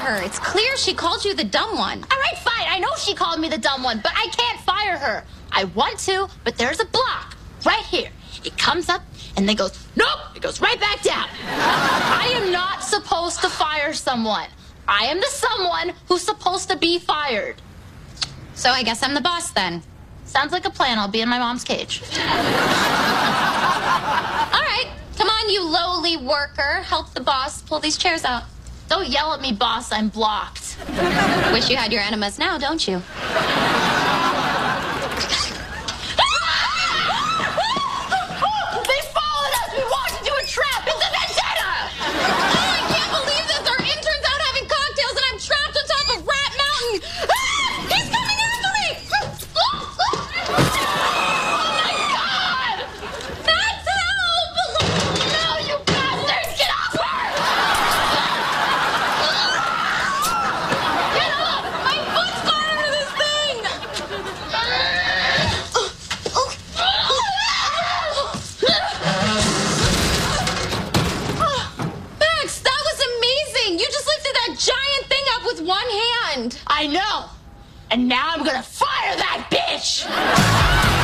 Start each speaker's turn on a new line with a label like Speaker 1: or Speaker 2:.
Speaker 1: her. It's clear she called you the dumb one.
Speaker 2: All right, fine. I know she called me the dumb one, but I can't fire her. I want to, but there's a block right here. It comes up and then goes, nope, it goes right back down. I am not supposed to fire someone. I am the someone who's supposed to be fired.
Speaker 1: So I guess I'm the boss then.
Speaker 2: Sounds like a plan. I'll be in my mom's cage.
Speaker 1: All right, come on, you lowly worker. Help the boss pull these chairs out.
Speaker 2: Don't yell at me, boss. I'm blocked.
Speaker 1: Wish you had your enemas now, don't you?
Speaker 2: They followed us. We walked into a trap. It's a vendetta.
Speaker 1: Oh, I can't believe this. Our intern's out having cocktails and I'm trapped on top of Rat Mountain. Ah, he's coming after me.
Speaker 2: Oh, my God.
Speaker 1: Max, help.
Speaker 2: No, you bastard. Get off her.
Speaker 1: Get off. My foot's caught under this thing. Max, that was amazing. You just lifted that giant thing up with one hand.
Speaker 2: I know. And now I'm going to fire that bitch.